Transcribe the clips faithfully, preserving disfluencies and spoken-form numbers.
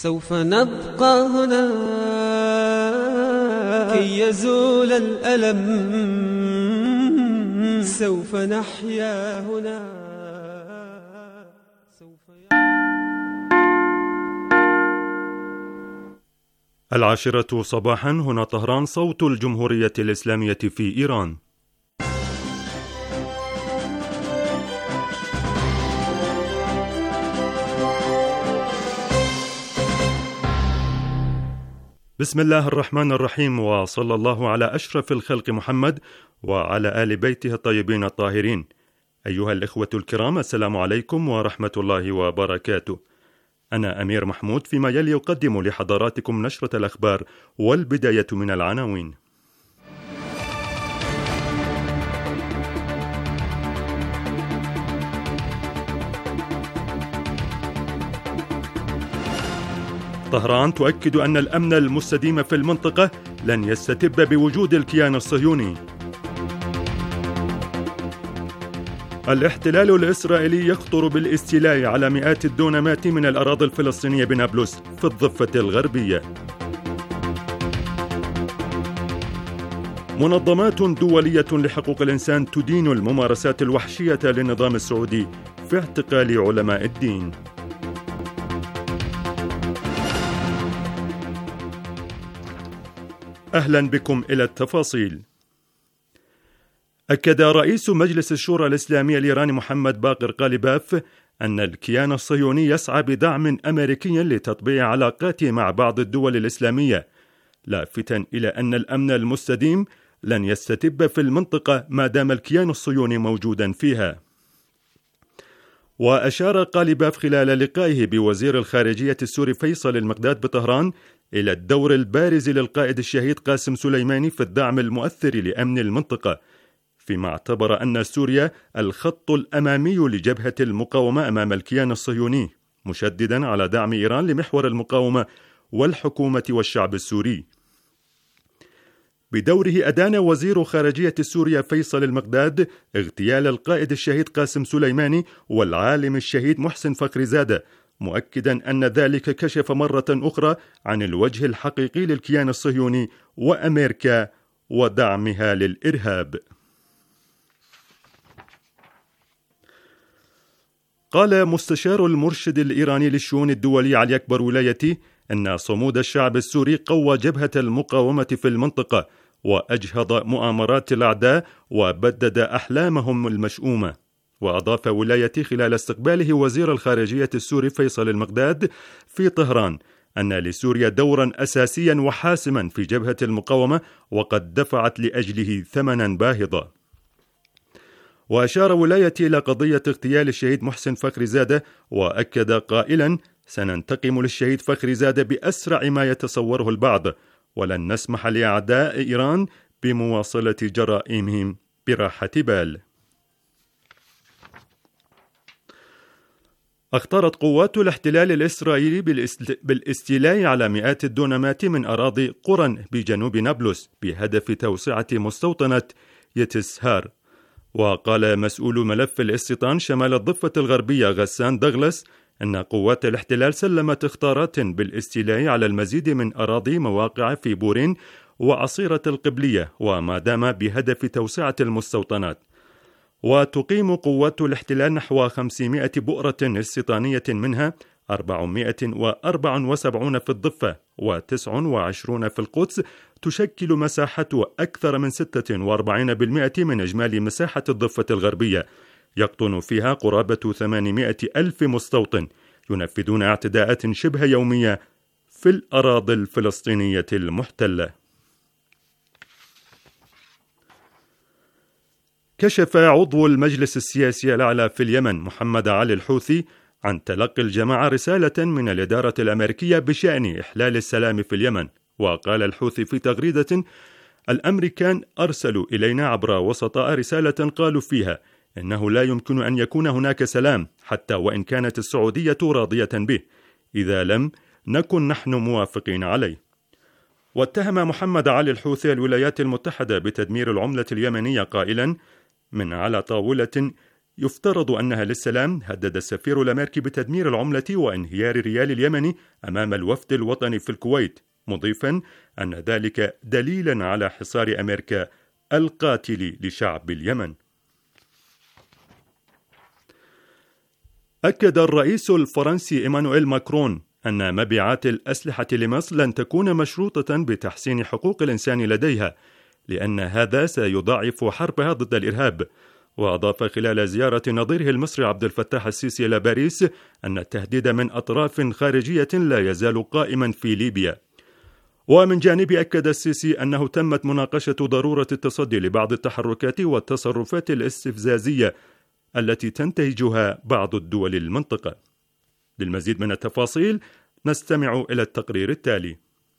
سوف نبقى هنا كي يزول الألم، سوف نحيا هنا سوف العاشرة صباحا، هنا طهران، صوت الجمهورية الإسلامية في إيران. بسم الله الرحمن الرحيم، وصلى الله على أشرف الخلق محمد وعلى آل بيته الطيبين الطاهرين. أيها الإخوة الكرام، السلام عليكم ورحمة الله وبركاته. أنا أمير محمود، فيما يلي أقدم لحضراتكم نشرة الأخبار، والبداية من العناوين. طهران تؤكد أن الأمن المستديم في المنطقة لن يستتب بوجود الكيان الصهيوني. الاحتلال الإسرائيلي يخطر بالاستيلاء على مئات الدونمات من الأراضي الفلسطينية بنابلس في الضفة الغربية. منظمات دولية لحقوق الإنسان تدين الممارسات الوحشية للنظام السعودي في اعتقال علماء الدين. أهلا بكم إلى التفاصيل. أكد رئيس مجلس الشورى الإسلامي الإيراني محمد باقر قالباف أن الكيان الصهيوني يسعى بدعم أمريكي لتطبيع علاقاته مع بعض الدول الإسلامية، لافتا إلى أن الأمن المستديم لن يستتب في المنطقة ما دام الكيان الصهيوني موجودا فيها. وأشار قالباف خلال لقائه بوزير الخارجية السوري فيصل المقداد بطهران إلى الدور البارز للقائد الشهيد قاسم سليماني في الدعم المؤثر لأمن المنطقة، فيما اعتبر أن سوريا الخط الأمامي لجبهة المقاومة أمام الكيان الصهيوني، مشددا على دعم إيران لمحور المقاومة والحكومة والشعب السوري. بدوره أدان وزير خارجية سوريا فيصل المقداد اغتيال القائد الشهيد قاسم سليماني والعالم الشهيد محسن فخرزادة، مؤكدا أن ذلك كشف مرة أخرى عن الوجه الحقيقي للكيان الصهيوني وأمريكا ودعمها للإرهاب. قال مستشار المرشد الإيراني للشؤون الدولية علي أكبر ولايتي أن صمود الشعب السوري قوى جبهة المقاومة في المنطقة وأجهض مؤامرات الأعداء وبدد أحلامهم المشؤومة. وأضاف ولايتي خلال استقباله وزير الخارجية السوري فيصل المقداد في طهران أن لسوريا دورا أساسيا وحاسما في جبهة المقاومة وقد دفعت لأجله ثمنا باهظا. وأشار ولايتي إلى قضية اغتيال الشهيد محسن فخرزادة، وأكد قائلا: سننتقم للشهيد فخرزادة بأسرع ما يتصوره البعض، ولن نسمح لأعداء إيران بمواصلة جرائمهم براحة بال. اختارت قوات الاحتلال الإسرائيلي بالاستيلاء على مئات الدونمات من أراضي قرى بجنوب نابلس بهدف توسعة مستوطنة يتسهار. وقال مسؤول ملف الاستيطان شمال الضفة الغربية غسان دغلس أن قوات الاحتلال سلمت اختارات بالاستيلاء على المزيد من أراضي مواقع في بورين وعصيرة القبلية، وما دام بهدف توسعة المستوطنات. وتقيم قوات الاحتلال نحو خمسمائة بؤرة استيطانية، منها أربعمائة وأربعة وسبعين في الضفة وتسعة وعشرين في القدس، تشكل مساحة أكثر من ستة وأربعين بالمئة من إجمالي مساحة الضفة الغربية، يقطن فيها قرابة ثمانمائة ألف مستوطن ينفذون اعتداءات شبه يومية في الأراضي الفلسطينية المحتلة. كشف عضو المجلس السياسي الأعلى في اليمن محمد علي الحوثي عن تلقي الجماعة رسالة من الإدارة الأمريكية بشأن إحلال السلام في اليمن. وقال الحوثي في تغريدة: الأمريكان أرسلوا إلينا عبر وسطاء رسالة قالوا فيها إنه لا يمكن أن يكون هناك سلام حتى وإن كانت السعودية راضية به، إذا لم نكن نحن موافقين عليه. واتهم محمد علي الحوثي الولايات المتحدة بتدمير العملة اليمنية قائلا: من على طاولة يفترض أنها للسلام، هدد السفير الأمريكي بتدمير العملة وانهيار الريال اليمني أمام الوفد الوطني في الكويت، مضيفا أن ذلك دليلا على حصار أمريكا القاتل لشعب اليمن. أكد الرئيس الفرنسي إيمانويل ماكرون أن مبيعات الأسلحة لمصر لن تكون مشروطة بتحسين حقوق الإنسان لديها، لأن هذا سيضاعف حربها ضد الإرهاب. وأضاف خلال زيارة نظيره المصري عبد الفتاح السيسي إلى باريس أن التهديد من أطراف خارجية لا يزال قائما في ليبيا. ومن جانبه أكد السيسي أنه تمت مناقشة ضرورة التصدي لبعض التحركات والتصرفات الاستفزازية التي تنتهجها بعض الدول المنطقة. للمزيد من التفاصيل نستمع إلى التقرير التالي.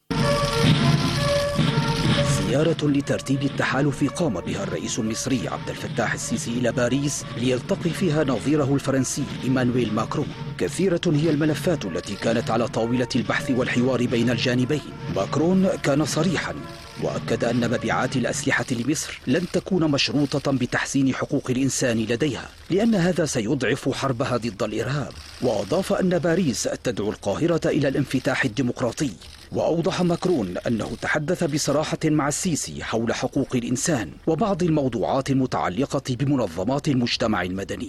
زيارة لترتيب التحالف قام بها الرئيس المصري عبد الفتاح السيسي إلى باريس ليلتقي فيها نظيره الفرنسي إيمانويل ماكرون. كثيرة هي الملفات التي كانت على طاولة البحث والحوار بين الجانبين. ماكرون كان صريحا وأكد أن مبيعات الأسلحة لمصر لن تكون مشروطة بتحسين حقوق الإنسان لديها، لأن هذا سيضعف حربها ضد الإرهاب. وأضاف أن باريس تدعو القاهرة إلى الانفتاح الديمقراطي. وأوضح ماكرون أنه تحدث بصراحة مع السيسي حول حقوق الإنسان وبعض الموضوعات المتعلقة بمنظمات المجتمع المدني.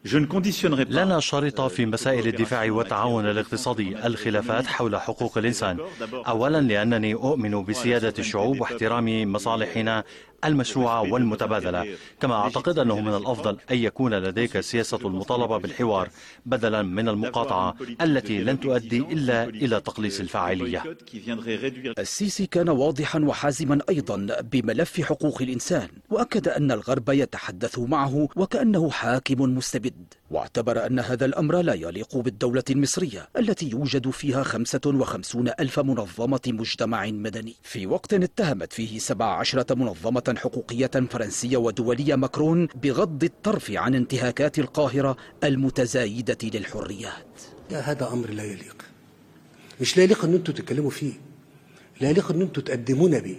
لنا شريطة في مسائل الدفاع والتعاون الاقتصادي الخلافات حول حقوق الإنسان، أولا لأنني أؤمن بسيادة الشعوب واحترام مصالحنا المشروعة والمتبادلة، كما أعتقد أنه من الأفضل أن يكون لديك سياسة المطالبة بالحوار بدلا من المقاطعة التي لن تؤدي إلا إلى تقليص الفاعلية. السيسي كان واضحا وحازما أيضا بملف حقوق الإنسان، وأكد أن الغرب يتحدث معه وكأنه حاكم مستبد، واعتبر أن هذا الأمر لا يليق بالدولة المصرية التي يوجد فيها خمسة وخمسين ألف منظمة مجتمع مدني، في وقت اتهمت فيه سبع عشرة منظمة حقوقية فرنسية ودولية ماكرون بغض الطرف عن انتهاكات القاهرة المتزايدة للحريات. هذا أمر لا يليق، مش لا يليق أن أنتم تتكلموا فيه، لا يليق أن أنتم تقدمونا به،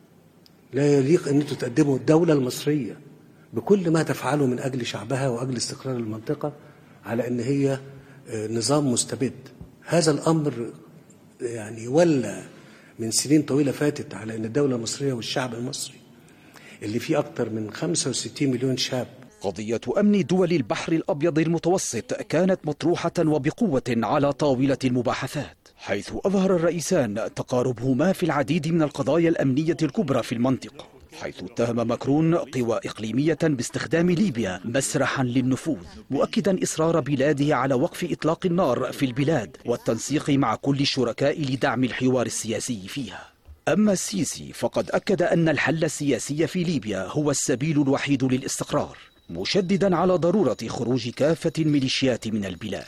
لا يليق أن أنتم تقدموا الدولة المصرية بكل ما تفعله من أجل شعبها وأجل استقرار المنطقة على أن هي نظام مستبد. هذا الأمر يعني ولا من سنين طويلة فاتت على أن الدولة المصرية والشعب المصري اللي فيه أكثر من خمسة وستين مليون شاب. قضية أمن دول البحر الأبيض المتوسط كانت مطروحة وبقوة على طاولة المباحثات، حيث أظهر الرئيسان تقاربهما في العديد من القضايا الأمنية الكبرى في المنطقة، حيث اتهم ماكرون قوى إقليمية باستخدام ليبيا مسرحا للنفوذ، مؤكدا إصرار بلاده على وقف إطلاق النار في البلاد والتنسيق مع كل الشركاء لدعم الحوار السياسي فيها. أما السيسي فقد أكد أن الحل السياسي في ليبيا هو السبيل الوحيد للاستقرار، مشددا على ضرورة خروج كافة الميليشيات من البلاد.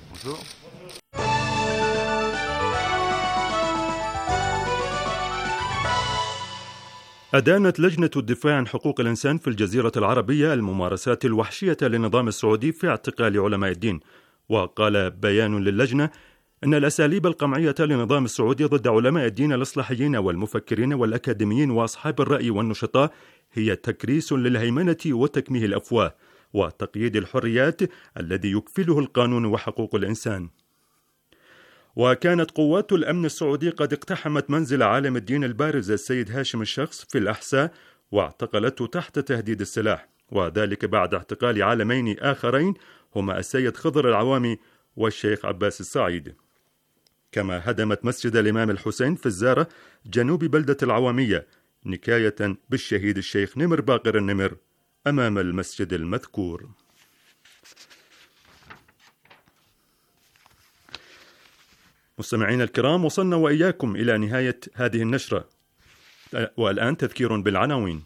أدانت لجنة الدفاع عن حقوق الإنسان في الجزيرة العربية الممارسات الوحشية للنظام السعودي في اعتقال علماء الدين. وقال بيان للجنة أن الأساليب القمعية للنظام السعودي ضد علماء الدين الإصلاحيين والمفكرين والأكاديميين وأصحاب الرأي والنشطاء هي تكريس للهيمنة وتكميه الأفواه وتقييد الحريات الذي يكفله القانون وحقوق الإنسان. وكانت قوات الأمن السعودي قد اقتحمت منزل عالم الدين البارز السيد هاشم الشخص في الأحساء واعتقلته تحت تهديد السلاح، وذلك بعد اعتقال عالمين آخرين هما السيد خضر العوامي والشيخ عباس السعيد. كما هدمت مسجد الإمام الحسين في الزارة جنوب بلدة العوامية نكاية بالشهيد الشيخ نمر باقر النمر أمام المسجد المذكور. مستمعينا الكرام، وصلنا وإياكم إلى نهاية هذه النشرة، والآن تذكير بالعناوين.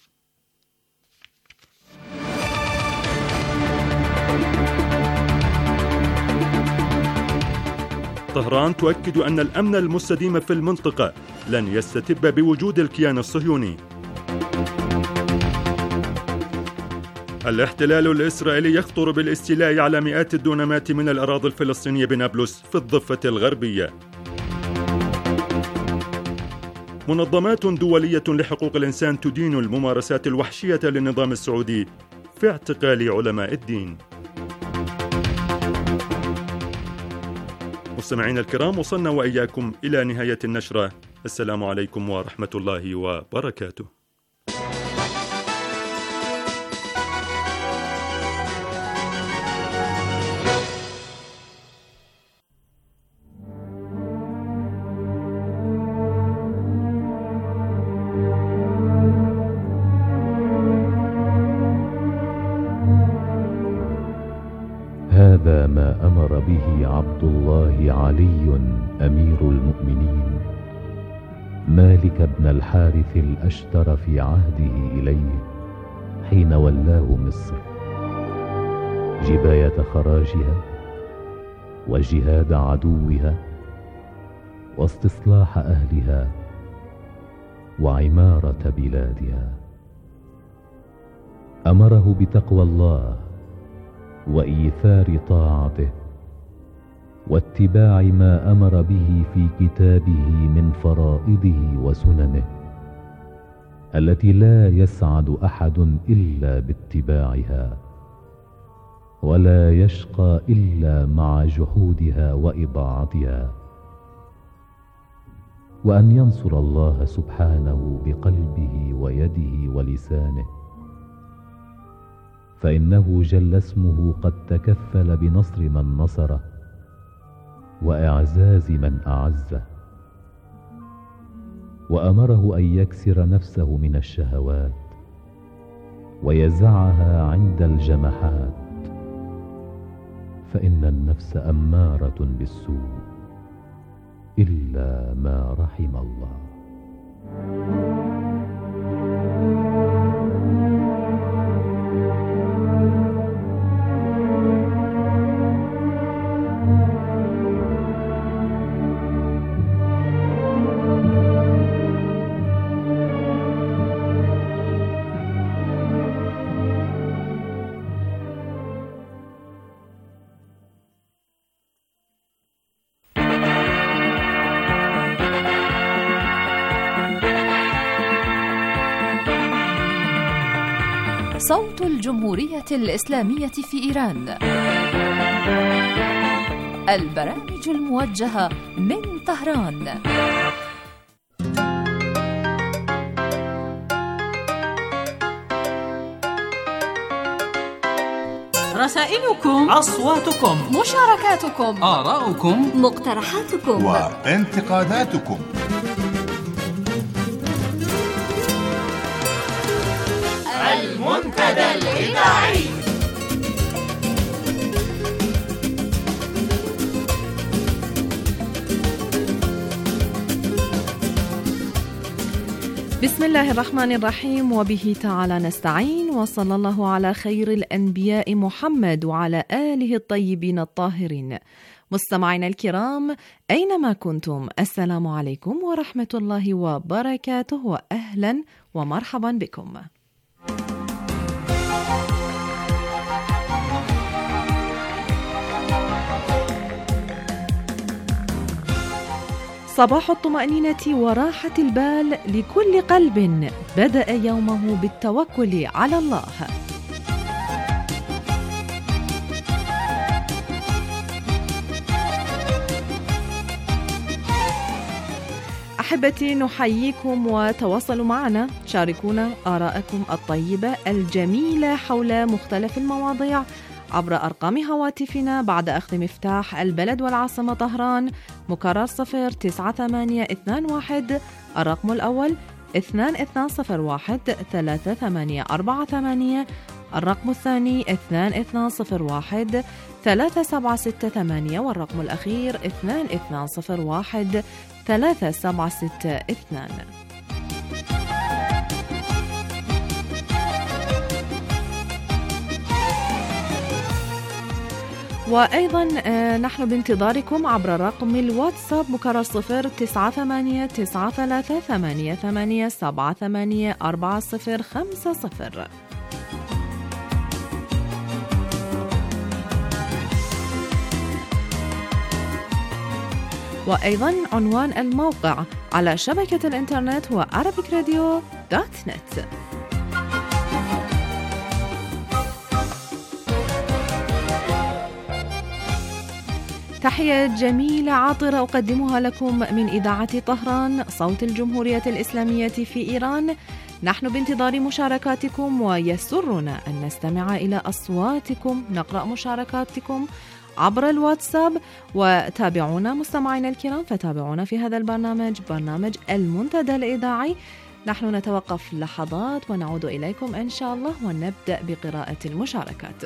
طهران تؤكد أن الأمن المستديم في المنطقة لن يستتب بوجود الكيان الصهيوني. الاحتلال الإسرائيلي يخطر بالاستيلاء على مئات الدونمات من الأراضي الفلسطينية بنابلس في الضفة الغربية. منظمات دولية لحقوق الإنسان تدين الممارسات الوحشية للنظام السعودي في اعتقال علماء الدين. مستمعينا الكرام، وصلنا وإياكم إلى نهاية النشرة. السلام عليكم ورحمة الله وبركاته. هذا ما أمر به عبد الله علي أمير المؤمنين مالك بن الحارث الأشتر في عهده إليه حين ولاه مصر، جباية خراجها وجهاد عدوها واستصلاح أهلها وعمارة بلادها. أمره بتقوى الله وإيثار طاعته واتباع ما أمر به في كتابه من فرائضه وسننه التي لا يسعد أحد إلا باتباعها، ولا يشقى إلا مع جحودها وإضاعتها، وأن ينصر الله سبحانه بقلبه ويده ولسانه، فإنه جل اسمه قد تكفل بنصر من نصره وإعزاز من أعزه. وأمره أن يكسر نفسه من الشهوات ويزعها عند الجمحات، فإن النفس أمارة بالسوء إلا ما رحم الله. صوت الجمهورية الإسلامية في إيران، البرامج الموجهة من طهران. رسائلكم، أصواتكم، مشاركاتكم، آراؤكم، مقترحاتكم وانتقاداتكم. المنتدى الإذاعي. بسم الله الرحمن الرحيم، وبه تعالى نستعين، وصلى الله على خير الأنبياء محمد وعلى آله الطيبين الطاهرين. مستمعينا الكرام أينما كنتم، السلام عليكم ورحمة الله وبركاته، وأهلا ومرحبا بكم. صباح الطمأنينة وراحة البال لكل قلب بدأ يومه بالتوكل على الله. أحبتي، نحييكم وتواصلوا معنا، شاركونا آراءكم الطيبة الجميلة حول مختلف المواضيع عبر أرقام هواتفنا بعد أخذ مفتاح البلد والعاصمة طهران، مكرر صفر تسعة ثمانية اثنان واحد، الرقم الأول اثنان اثنان صفر واحد ثلاثة ثمانية أربعة ثمانية، الرقم الثاني اثنان اثنان صفر واحد ثلاثة سبعة ستة ثمانية، والرقم الأخير اثنان اثنان صفر واحد ثلاثة سبعة ستة اثنان. وأيضا نحن بانتظاركم عبر رقم الواتساب مكرر صفر تسعة ثمانية تسعة ثلاثة ثمانية ثمانية سبعة ثمانية أربعة صفر خمسة صفر. وأيضا عنوان الموقع على شبكة الإنترنت هو arabic radio دوت net. تحية جميلة عاطرة أقدمها لكم من إذاعة طهران صوت الجمهورية الإسلامية في إيران. نحن بانتظار مشاركاتكم ويسرنا أن نستمع إلى أصواتكم. نقرأ مشاركاتكم عبر الواتساب، وتابعونا مستمعينا الكرام، فتابعونا في هذا البرنامج، برنامج المنتدى الإذاعي. نحن نتوقف لحظات ونعود إليكم إن شاء الله ونبدأ بقراءة المشاركات.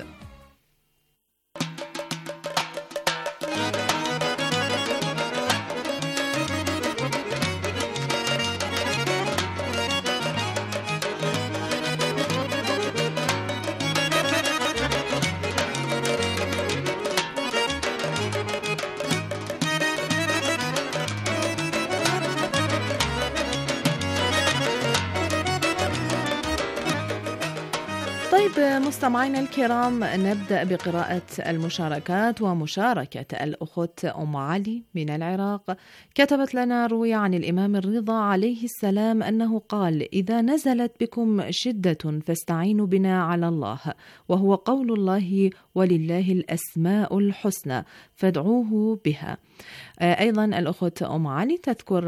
طيب مستمعينا الكرام، نبدأ بقراءة المشاركات. ومشاركة الأخت أم علي من العراق كتبت لنا: روي عن الإمام الرضا عليه السلام أنه قال: إذا نزلت بكم شدة فاستعينوا بنا على الله، وهو قول الله: ولله الأسماء الحسنى فادعوه بها. أيضا الأخت أم علي تذكر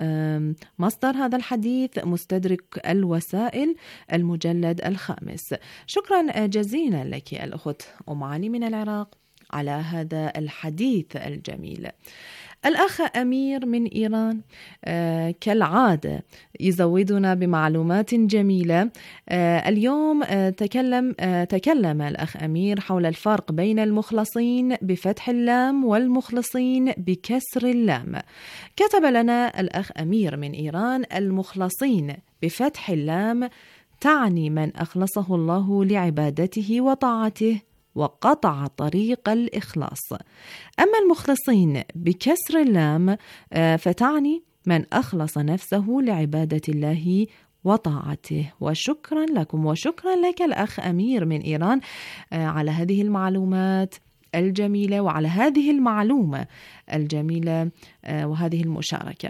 مصدر هذا الحديث مستدرك الوسائل المجلد الخامس. شكرا جزيلا لك الأخت أم علي من العراق على هذا الحديث الجميل. الأخ أمير من إيران آه كالعادة يزودنا بمعلومات جميلة. آه اليوم آه تكلم, آه تكلم الأخ أمير حول الفرق بين المخلصين بفتح اللام والمخلصين بكسر اللام. كتب لنا الأخ أمير من إيران: المخلصين بفتح اللام تعني من أخلصه الله لعبادته وطاعته وقطع طريق الإخلاص. أما المخلصين بكسر اللام فتعني من أخلص نفسه لعبادة الله وطاعته. وشكرا لكم وشكرا لك الأخ أمير من إيران على هذه المعلومات الجميلة وعلى هذه المعلومة الجميلة وهذه المشاركة.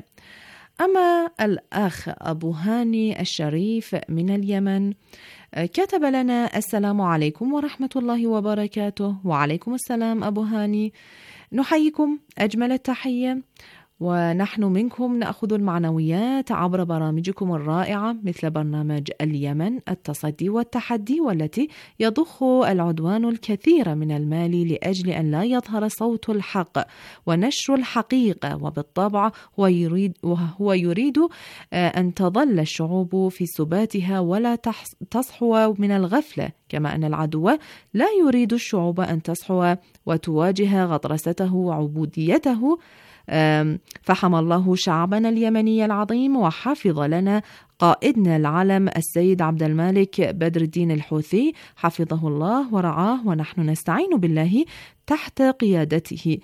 أما الأخ أبو هاني الشريف من اليمن كتب لنا: السلام عليكم ورحمة الله وبركاته. وعليكم السلام أبو هاني، نحييكم أجمل التحية، ونحن منكم نأخذ المعنويات عبر برامجكم الرائعة مثل برنامج اليمن التصدي والتحدي، والتي يضخ العدوان الكثير من المال لأجل أن لا يظهر صوت الحق ونشر الحقيقة، وبالطبع هو يريد, وهو يريد أن تظل الشعوب في سباتها ولا تصحو من الغفلة، كما أن العدو لا يريد الشعوب أن تصحو وتواجه غطرسته وعبوديته. فحمى الله شعبنا اليمني العظيم وحفظ لنا قائدنا العلم السيد عبد المالك بدر الدين الحوثي حفظه الله ورعاه، ونحن نستعين بالله تحت قيادته.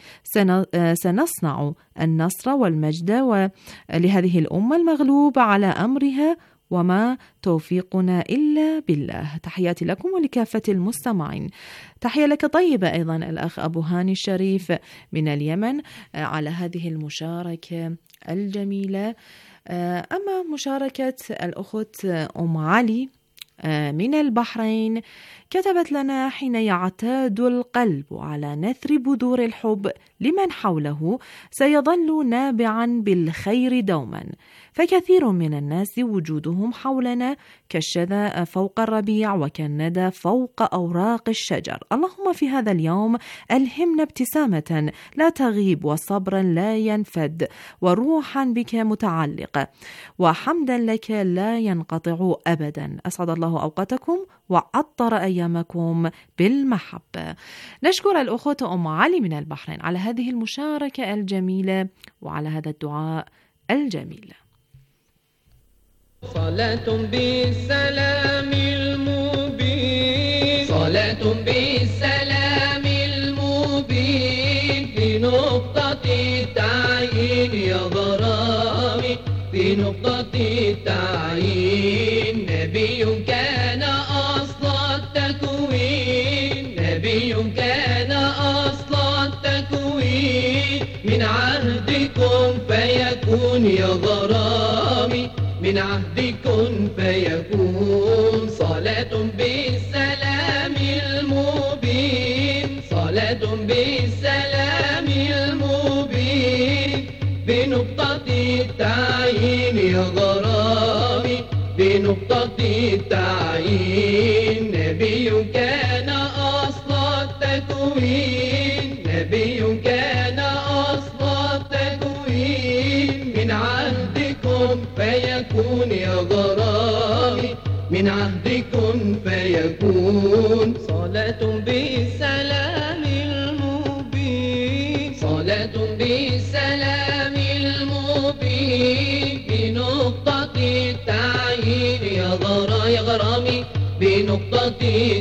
سنصنع النصر والمجد لهذه الأمة المغلوب على أمرها، وما توفيقنا إلا بالله. تحياتي لكم ولكافة المستمعين. تحية لك طيبة أيضا الأخ أبو هاني الشريف من اليمن على هذه المشاركة الجميلة. أما مشاركة الأخت أم علي من البحرين كتبت لنا: حين يعتاد القلب على نثر بذور الحب لمن حوله سيظل نابعا بالخير دوما، فكثير من الناس وجودهم حولنا كالشذا فوق الربيع وكالندى فوق أوراق الشجر. اللهم في هذا اليوم ألهمنا ابتسامة لا تغيب وصبرا لا ينفد وروحا بك متعلقة وحمدا لك لا ينقطع أبدا. أسعد الله أوقاتكم وعطر أيامكم بالمحبة. نشكر الأخوة أم علي من البحرين على هذه المشاركة الجميلة وعلى هذا الدعاء الجميل. صلاة بالسلام المبين، صلاة بالسلام المبين في نقطة التعيين يا غرامي، في نقطة التعيين. نبي كان أصل التكوين، نبي كان أصل التكوين، من عهدكم فيكون يا غرامي، من عهدكم فيكون. صلاة بالسلام المبين، صلاة بالسلام المبين التعيين يا غرامي بنقطة التعيين. نبي كان أصل التكوين، نبي كان أصل التكوين. من عهدكم فيكون يا غرامي، من عهدكم فيكون. صلاة بالسلام المبين، صلاة بالسلام المبين. بنقطة التعيين يا غرا يا غرامي بنقطة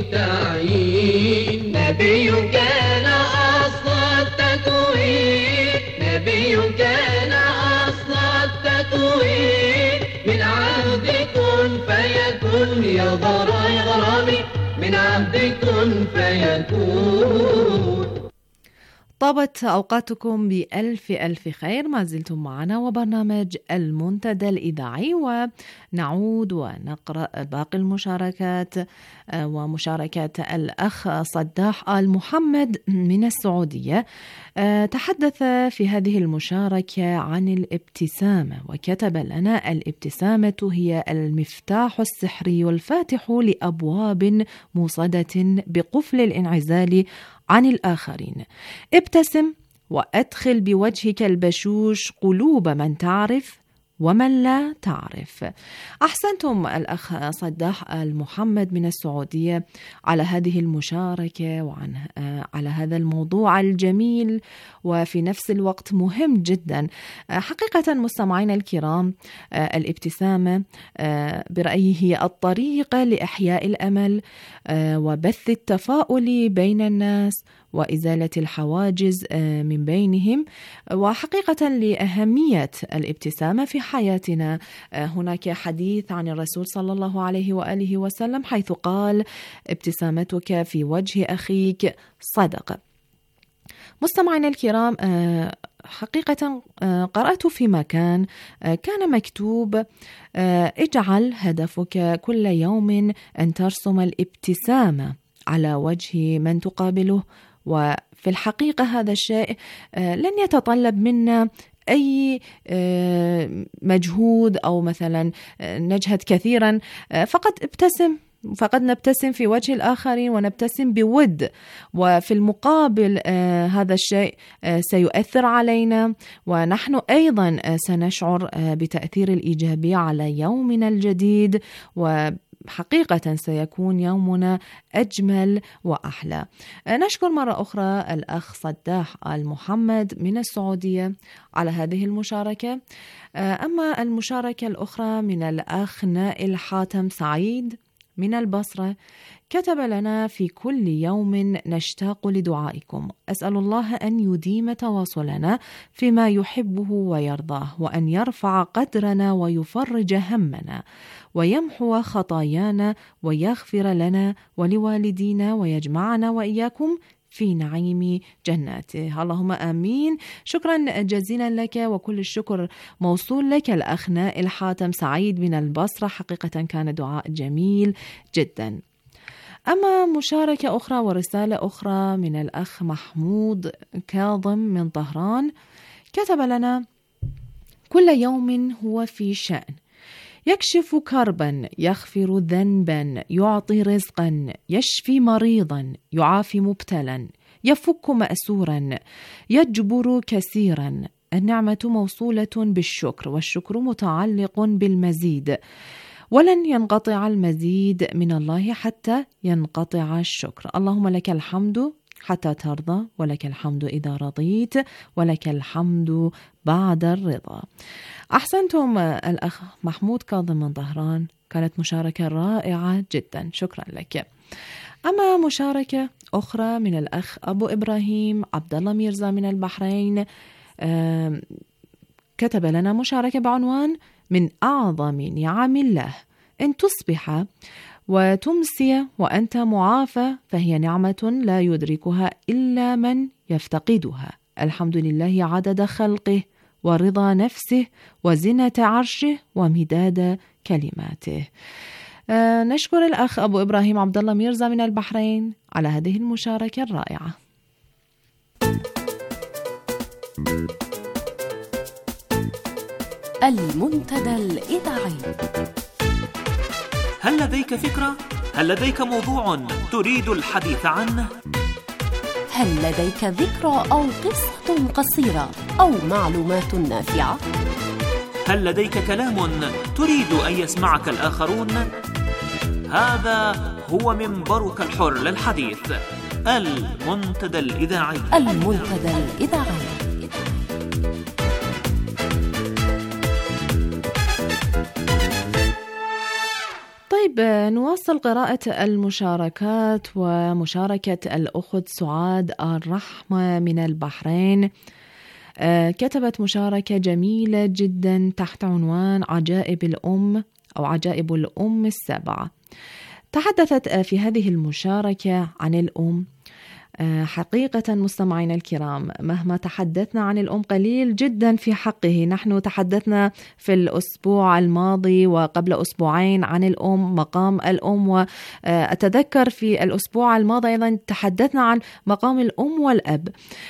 التعيين. نبي كان أصل التكوين، نبي كان أصل التكوين. من عهدكم فيكون يا غرا يا غرامي، من عهدكم فيكون. طابت أوقاتكم بألف ألف خير. ما زلتم معنا وبرنامج المنتدى الإذاعي، ونعود ونقرأ باقي المشاركات ومشاركات الأخ صداح آل محمد من السعودية. تحدث في هذه المشاركة عن الابتسامة وكتب لنا: الابتسامة هي المفتاح السحري الفاتح لأبواب موصدة بقفل الانعزال عن الآخرين. ابتسم وأدخل بوجهك البشوش قلوب من تعرف ومن لا تعرف. أحسنتم الأخ صداح آل محمد من السعودية على هذه المشاركة وعن على هذا الموضوع الجميل وفي نفس الوقت مهم جدا. حقيقة مستمعينا الكرام، الابتسامة برأيي هي الطريقة لإحياء الأمل وبث التفاؤل بين الناس وإزالة الحواجز من بينهم. وحقيقة لأهمية الابتسامة في حياتنا، هناك حديث عن الرسول صلى الله عليه وآله وسلم حيث قال: ابتسامتك في وجه أخيك صدقة. مستمعينا الكرام، حقيقة قرأت في مكان كان مكتوب: اجعل هدفك كل يوم أن ترسم الابتسامة على وجه من تقابله. وفي الحقيقة هذا الشيء لن يتطلب منا أي مجهود أو مثلا نجهد كثيرا، فقط ابتسم، فقد نبتسم في وجه الآخرين ونبتسم بود، وفي المقابل آه هذا الشيء آه سيؤثر علينا، ونحن أيضا آه سنشعر آه بتأثير الإيجابي على يومنا الجديد، وحقيقة سيكون يومنا أجمل وأحلى. آه نشكر مرة أخرى الأخ صداح آل محمد من السعودية على هذه المشاركة. آه أما المشاركة الأخرى من الأخ نائل حاتم سعيد من البصرة، كتب لنا: في كل يوم نشتاق لدعائكم، أسأل الله أن يديم تواصلنا فيما يحبه ويرضاه، وأن يرفع قدرنا ويفرج همنا ويمحو خطايانا ويغفر لنا ولوالدينا ويجمعنا وإياكم في نعيم جناته. اللهم آمين. شكرا جزيلا لك، وكل الشكر موصول لك الأخ نائل حاتم سعيد من البصرة، حقيقة كان دعاء جميل جدا. أما مشاركة أخرى ورسالة أخرى من الأخ محمود كاظم من طهران، كتب لنا: كل يوم هو في شأن، يكشف كربا، يغفر ذنبا، يعطي رزقا، يشفي مريضا، يعافي مبتلا، يفك مأسورا، يجبر كثيرا. النعمة موصولة بالشكر، والشكر متعلق بالمزيد، ولن ينقطع المزيد من الله حتى ينقطع الشكر. اللهم لك الحمد حتى ترضى، ولك الحمد إذا رضيت، ولك الحمد بعد الرضا. أحسنتم الأخ محمود كاظم من طهران، كانت مشاركة رائعة جدا، شكرا لك. أما مشاركة أخرى من الأخ أبو إبراهيم عبد الله ميرزا من البحرين، كتب لنا مشاركة بعنوان: من أعظم نعم الله أن تصبح وتمسي وأنت معافى، فهي نعمة لا يدركها إلا من يفتقدها. الحمد لله عدد خلقه ورضا نفسه وزنة عرشه ومداد كلماته. آه نشكر الأخ أبو إبراهيم عبد الله ميرزا من البحرين على هذه المشاركة الرائعة. المنتدى الإذاعي. هل لديك فكرة؟ هل لديك موضوع تريد الحديث عنه؟ هل لديك ذكرى أو قصة قصيرة أو معلومات نافعة؟ هل لديك كلام تريد أن يسمعك الآخرون؟ هذا هو منبرك الحر للحديث، المنتدى الإذاعي. المنتدى الإذاعي. طيب، نواصل قراءة المشاركات ومشاركة الأخت سعاد الرحمة من البحرين. كتبت مشاركة جميلة جدا تحت عنوان عجائب الأم أو عجائب الأم السبعة. تحدثت في هذه المشاركة عن الأم. حقيقة مستمعينا الكرام، مهما تحدثنا عن الأم قليل جدا في حقه. نحن تحدثنا في الأسبوع الماضي وقبل أسبوعين عن الأم، مقام الأم، وأتذكر في الأسبوع الماضي أيضا تحدثنا عن مقام الأم والأب.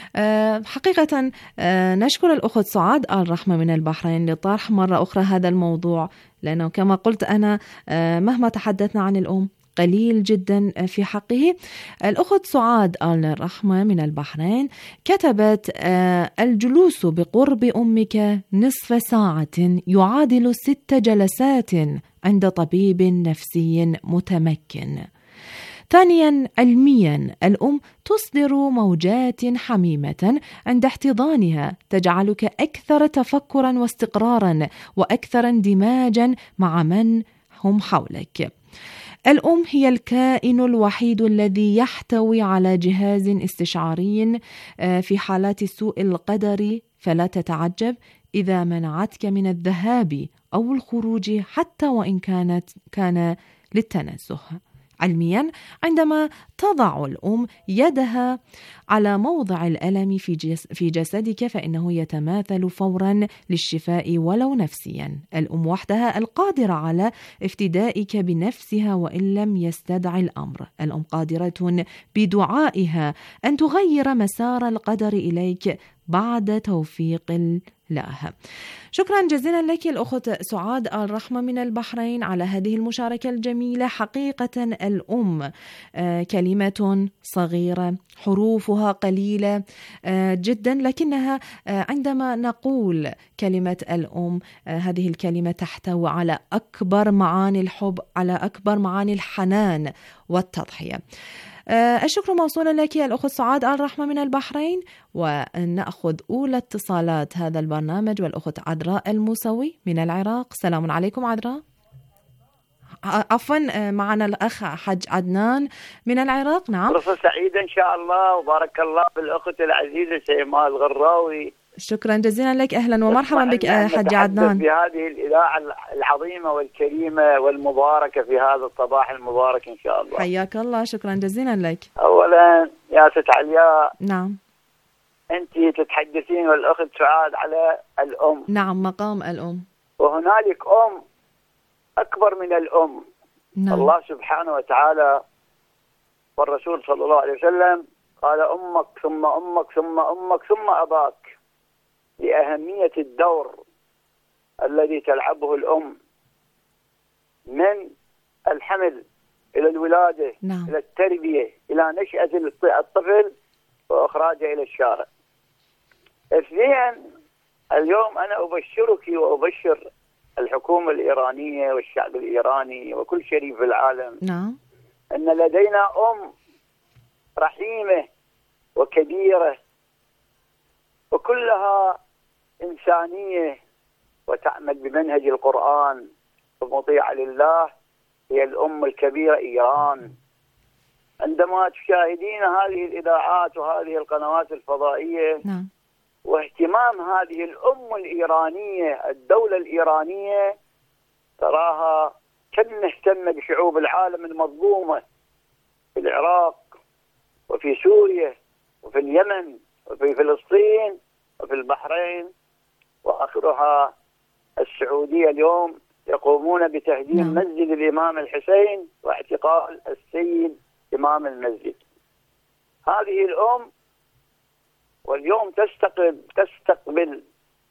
حقيقة نشكر الأخت سعاد الرحمة من البحرين لطرح مرة أخرى هذا الموضوع، لأنه كما قلت أنا مهما تحدثنا عن الأم قليل جدا في حقه. الأخت سعاد الرحمة من البحرين كتبت: الجلوس بقرب أمك نصف ساعة يعادل ست جلسات عند طبيب نفسي متمكن. ثانيا، علميا الأم تصدر موجات حميمة عند احتضانها تجعلك أكثر تفكرا واستقرارا وأكثر اندماجا مع من هم حولك. الأم هي الكائن الوحيد الذي يحتوي على جهاز استشعاري في حالات سوء القدر، فلا تتعجب إذا منعتك من الذهاب أو الخروج حتى وإن كانت كان للتنزه. علميا، عندما تضع الأم يدها على موضع الألم في, جس في جسدك فإنه يتماثل فورا للشفاء ولو نفسيا. الأم وحدها القادرة على افتدائك بنفسها وإن لم يستدعي الأمر. الأم قادرة بدعائها أن تغير مسار القدر إليك بعد توفيق الله. شكرا جزيلا لك الأخت سعاد الرحمة من البحرين على هذه المشاركة الجميلة. حقيقة الأم كلمة صغيرة حروفها قليلة جدا، لكنها عندما نقول كلمة الأم هذه الكلمة تحتوي على أكبر معاني الحب، على أكبر معاني الحنان والتضحية. الشكر موصول لك يا الأخت سعاد الرحمة من البحرين. ونأخذ أولى اتصالات هذا البرنامج والأخت عذراء الموسوي من العراق. السلام عليكم عذراء. عفوا، معنا الأخ حج عدنان من العراق. نعم، فرصة سعيدة إن شاء الله، وبارك الله بالأخت العزيزة سيماء الغراوي. شكرا جزيلا لك، أهلا ومرحبا بك حج عدنان في هذه الإذاعة العظيمة والكريمة والمباركة في هذا الصباح المبارك إن شاء الله. حياك الله، شكرا جزيلا لك. أولا يا ست علياء، نعم، أنت تتحدثين والأخت سعاد على الأم. نعم، مقام الأم، وهنالك أم أكبر من الأم. نعم. الله سبحانه وتعالى والرسول صلى الله عليه وسلم قال: أمك ثم أمك ثم أمك ثم أباك، لأهمية الدور الذي تلعبه الأم من الحمل إلى الولادة، نعم. إلى التربية، إلى نشأة الطفل وإخراجه إلى الشارع. اثنين، اليوم أنا أبشرك وأبشر الحكومة الإيرانية والشعب الإيراني وكل شريف في العالم، نعم، أن لدينا أم رحيمة وكبيرة وكلها إنسانية وتعمل بمنهج القرآن ومطيعة لله. هي الأم الكبيرة إيران. عندما تشاهدين هذه الإذاعات وهذه القنوات الفضائية، نعم، واهتمام هذه الأم الإيرانية، الدولة الإيرانية، تراها كم مهتمة بشعوب العالم المظلومة في العراق وفي سوريا وفي اليمن وفي فلسطين وفي البحرين، وآخرها السعودية. اليوم يقومون بتهديم نعم. مسجد الإمام الحسين واعتقال السيد إمام المسجد. هذه الأم واليوم تستقبل تستقبل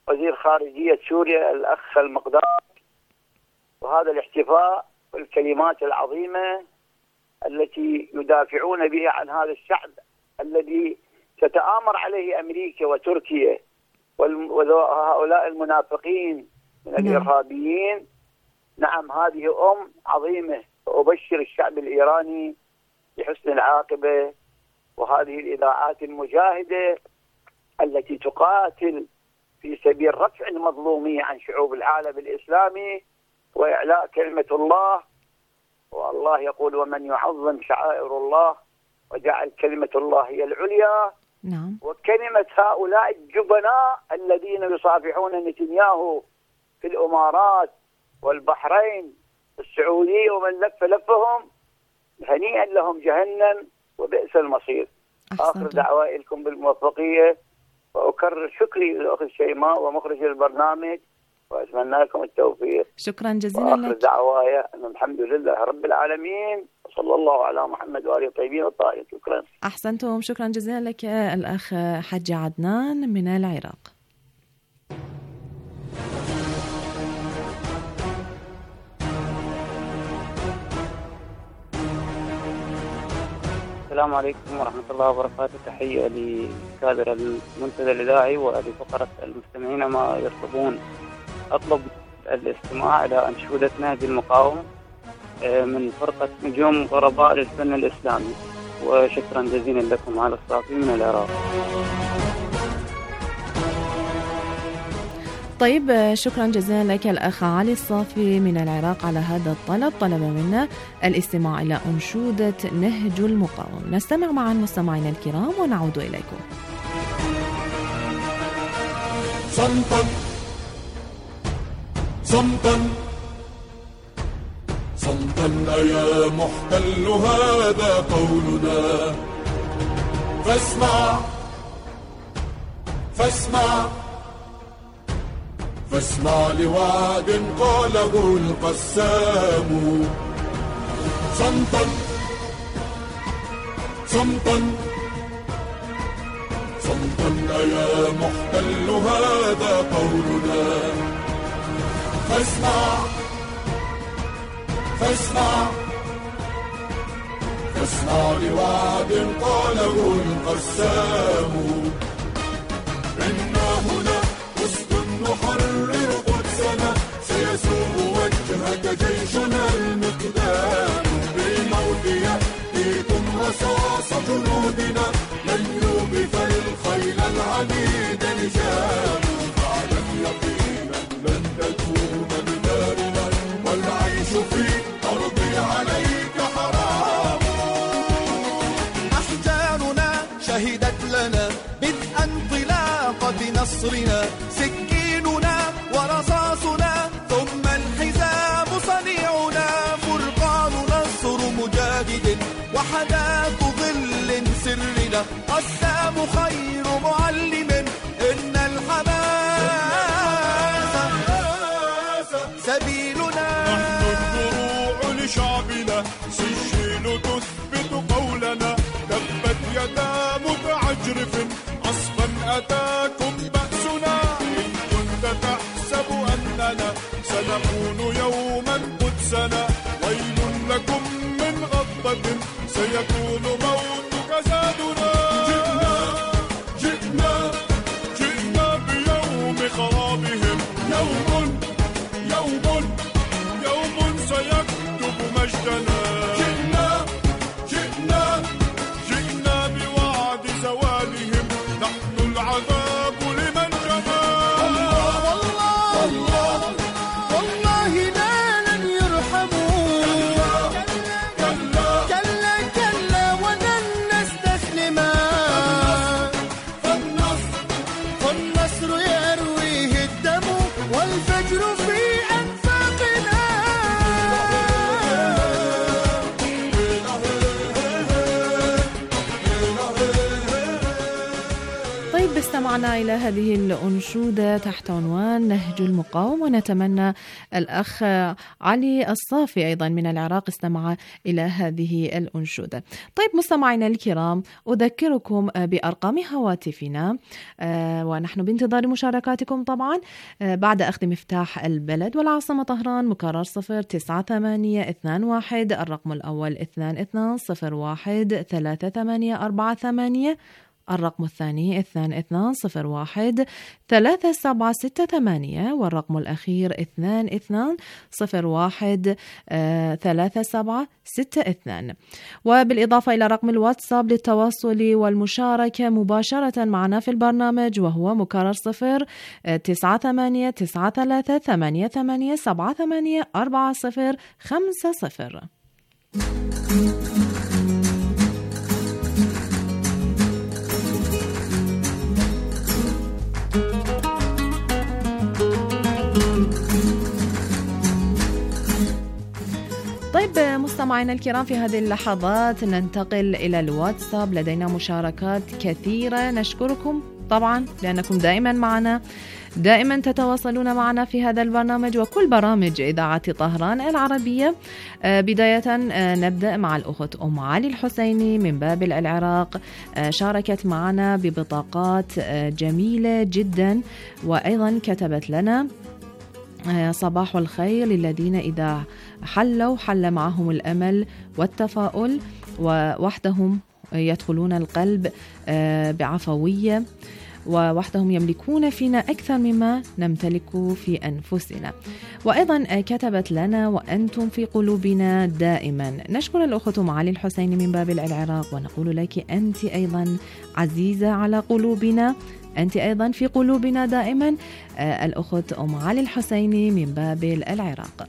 وزير خارجية سوريا الأخ المقداد، وهذا الاحتفاء والكلمات العظيمة التي يدافعون بها عن هذا الشعب الذي تتآمر عليه أمريكا وتركيا وهؤلاء المنافقين من الإرهابيين. نعم، هذه أم عظيمة، وأبشر الشعب الإيراني بحسن العاقبة، وهذه الإذاعات المجاهدة التي تقاتل في سبيل رفع المظلومية عن شعوب العالم الإسلامي وإعلاء كلمة الله. والله يقول: ومن يعظم شعائر الله وجعل كلمة الله هي العليا. نعم. وكلمة هؤلاء الجبناء الذين يصافحون نتنياهو في الإمارات والبحرين والسعودية ومن لف لفهم، هنيئا لهم جهنم وبئس المصير. آخر دعوائي لكم بالموفقية، وأكرر شكري للأخت شيماء ومخرج البرنامج، وأتمنى لكم التوفيق. شكرا جزيلا لك. وآخر دعوايا أن الحمد لله رب العالمين، وصلى الله على محمد وآله الطيبين الطاهرين. شكرا. أحسنتم، شكرا جزيلا لك الأخ حج عدنان من العراق. السلام عليكم ورحمة الله وبركاته. تحية لكادر المنتدى الإذاعي ولفقرة المستمعين ما يرغبون. أطلب الاستماع إلى أنشودة نهج المقاومة من فرقة نجوم غرباء للفن الإسلامي، وشكرا جزيلا لكم على الصافي من العراق. طيب، شكرا جزيلا لك الأخ علي الصافي من العراق على هذا الطلب. طلب منا الاستماع إلى أنشودة نهج المقاومة. نستمع معا مستمعينا الكرام ونعود إليكم. صمتا صمتا صمتا يا محتل، هذا قولنا، فاسمع فاسمع فاسمع لوعد قاله القسام. صمتا صمتا صمتا يا محتل، هذا قولنا، فاسمع فاسمع فاسمع لوعد قاله القسام. إنا هنا نحرر قدسنا، سيسوق وجهك جيشنا المقدام. بالموت يأتيكم رصاص جنودنا، لن يوقف الخيل العنيد نجام. فاعلم يقينا لن تكون بدارنا، والعيش في أرضي عليك حرام. أحجارنا شهدت لنا بدء انطلاقة نصرنا، ورصاصنا ثم الحزام صنيعنا. فرقان نصر مجاهد وحداث ظل سرنا، قسام خير معلم. إن الحماس سبيلنا، نحن الدروع لشعبنا، سجين تثبت قولنا. تبت يدا متعجرف، عصفا أتاكم بأسنا. تحسب أننا سنكون يوما قدسنا، ويل لكم من غضبة سيكون موتك زادنا. جئنا جئنا جئنا بيوم خرابهم، يوم يوم يوم سيكتب مجدنا. جئنا جئنا جئنا بوعد زوالهم، نحن العذاب لمن جنى. استمعنا إلى هذه الأنشودة تحت عنوان نهج المقاوم، ونتمنى الأخ علي الصافي أيضا من العراق استمع إلى هذه الأنشودة. طيب مستمعينا الكرام، أذكركم بأرقام هواتفنا ونحن بانتظار مشاركاتكم طبعا بعد أخذ مفتاح البلد والعاصمة طهران. مكرر صفر تسعة ثمانية اثنان واحد، الرقم الأول اثنان اثنان صفر واحد ثلاثة ثمانية أربعة ثمانية، الرقم الثاني اثنان اثنان صفر واحد ثلاثة سبعة ستة ثمانية، والرقم الأخير اثنان اثنان صفر واحد ثلاثة سبعة ستة اثنان. وبالإضافة إلى رقم الواتساب للتواصل والمشاركة مباشرة معنا في البرنامج، وهو مكرر صفر تسعة ثمانية تسعة ثلاثة ثمانية ثمانية سبعة ثمانية أربعة صفر خمسة صفر. طيب مستمعينا الكرام، في هذه اللحظات ننتقل إلى الواتساب. لدينا مشاركات كثيرة، نشكركم طبعا لأنكم دائما معنا، دائما تتواصلون معنا في هذا البرنامج وكل برامج إذاعة طهران العربية. بداية نبدأ مع الأخت أم علي الحسيني من بابل العراق، شاركت معنا ببطاقات جميلة جدا، وأيضا كتبت لنا صباح الخير للذين إذا حلوا حل معهم الأمل والتفاؤل، ووحدهم يدخلون القلب بعفوية، ووحدهم يملكون فينا أكثر مما نمتلك في أنفسنا. وأيضا كتبت لنا وأنتم في قلوبنا دائما. نشكر الأخت أم علي الحسيني من بابل العراق، ونقول لك أنت أيضا عزيزة على قلوبنا، أنت أيضا في قلوبنا دائما. آه الأخت أم علي الحسيني من بابل العراق.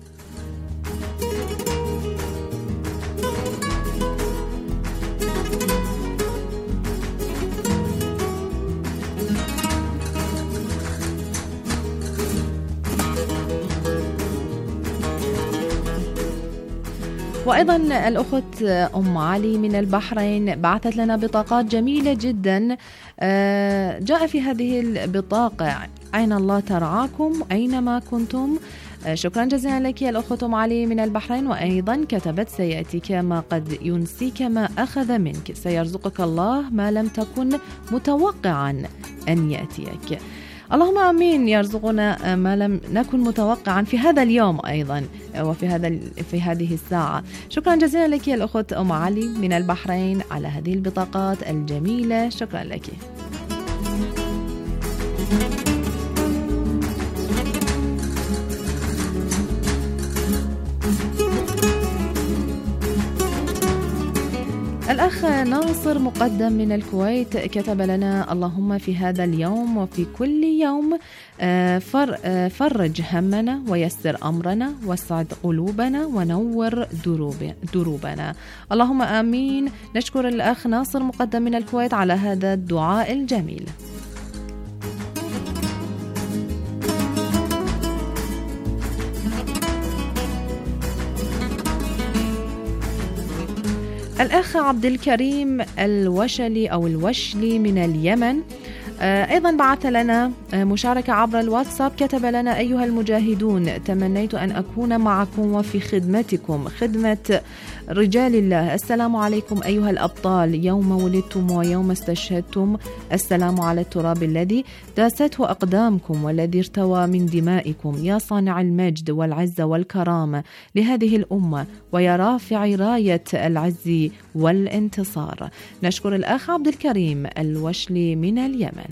وأيضا الأخت أم علي من البحرين بعثت لنا بطاقات جميلة جدا. جاء في هذه البطاقة: أين الله ترعاكم أينما كنتم. شكرا جزيلا لك يا الأخت أم علي من البحرين. وأيضا كتبت: سيأتيك ما قد ينسيك ما أخذ منك، سيرزقك الله ما لم تكن متوقعا أن يأتيك. اللهم آمين، يرزقنا ما لم نكن متوقعا في هذا اليوم أيضا وفي هذا في هذه الساعة. شكرا جزيلا لك يا الأخت أم علي من البحرين على هذه البطاقات الجميلة، شكرا لك. الأخ ناصر مقدم من الكويت كتب لنا: اللهم في هذا اليوم وفي كل يوم فرج همنا ويسر أمرنا واسعد قلوبنا ونور دروبنا. اللهم آمين. نشكر الأخ ناصر مقدم من الكويت على هذا الدعاء الجميل. الأخ عبد الكريم الوشلي أو الوشلي من اليمن أيضا بعث لنا مشاركة عبر الواتساب، كتب لنا: أيها المجاهدون، تمنيت أن أكون معكم وفي خدمتكم، خدمة رجال الله. السلام عليكم أيها الأبطال، يوم ولدتم ويوم استشهدتم، السلام على التراب الذي داسته أقدامكم والذي ارتوى من دمائكم، يا صانع المجد والعزة والكرامة لهذه الأمة ويا رافع راية العز والانتصار. نشكر الأخ عبد الكريم الوشلي من اليمن.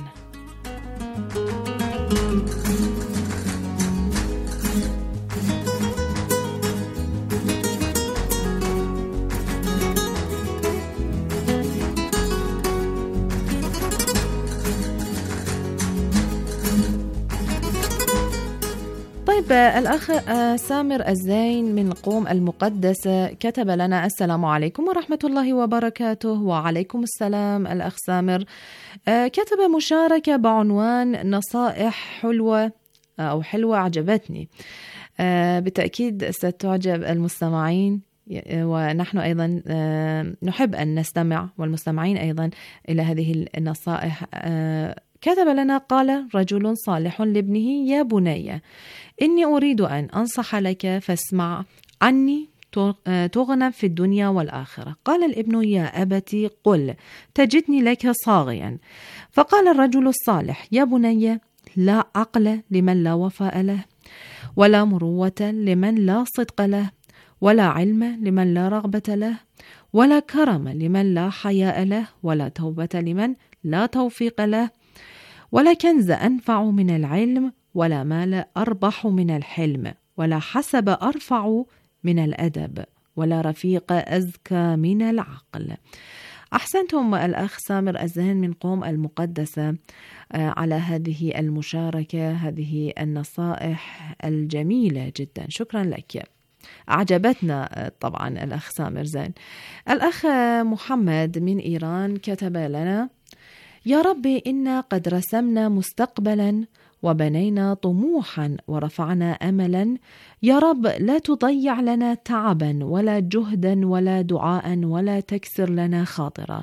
طيب الأخ سامر الزين من قوم المقدسة كتب لنا: السلام عليكم ورحمة الله وبركاته. وعليكم السلام الأخ سامر. كتب مشاركة بعنوان نصائح حلوة أو حلوة عجبتني. بالتأكيد ستعجب المستمعين، ونحن أيضا نحب أن نستمع والمستمعين أيضا إلى هذه النصائح. كتب لنا: قال رجل صالح لابنه: يا بني، إني أريد أن أنصح لك فاسمع عني تغنم في الدنيا والآخرة. قال الابن: يا أبتي قل تجدني لك صاغيا. فقال الرجل الصالح: يا بني، لا عقل لمن لا وفاء له، ولا مروة لمن لا صدق له، ولا علم لمن لا رغبة له، ولا كرم لمن لا حياء له، ولا توبة لمن لا توفيق له، ولا كنز أنفع من العلم، ولا مال أربح من الحلم، ولا حسب أرفع من الأدب، ولا رفيق أزكى من العقل. أحسنتم الأخ سامر الزهن من قوم المقدسة على هذه المشاركة، هذه النصائح الجميلة جدا، شكرا لك، أعجبتنا طبعا الأخ سامر زين. الأخ محمد من إيران كتب لنا: يا ربي، إنا قد رسمنا مستقبلا وبنينا طموحا ورفعنا أملا، يا رب لا تضيع لنا تعبا ولا جهدا ولا دعاء ولا تكسر لنا خاطرا.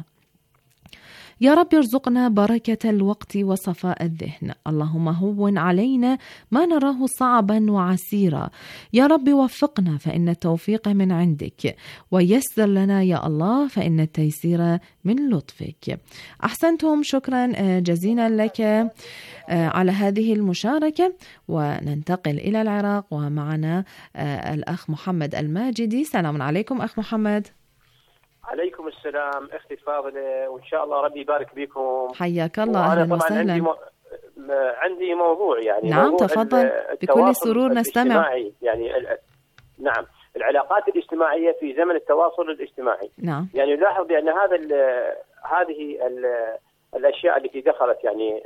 يا رب ارزقنا بركة الوقت وصفاء الذهن، اللهم هون علينا ما نراه صعبا وعسيرا، يا رب وفقنا فإن التوفيق من عندك، ويسر لنا يا الله فإن التيسير من لطفك. أحسنتم، شكرا جزيلا لك على هذه المشاركة. وننتقل إلى العراق ومعنا الأخ محمد الماجدي. سلام عليكم أخ محمد. عليكم السلام أختي الفاضلة، وإن شاء الله ربي يبارك بكم. حياك الله، أهلا وسهلا. عندي, مو... عندي موضوع يعني نعم موضوع تفضل بكل سرور نستمع. يعني ال... نعم العلاقات الاجتماعية في زمن التواصل الاجتماعي. نعم. يعني نلاحظ بأن هذا ال... هذه ال... الأشياء التي دخلت يعني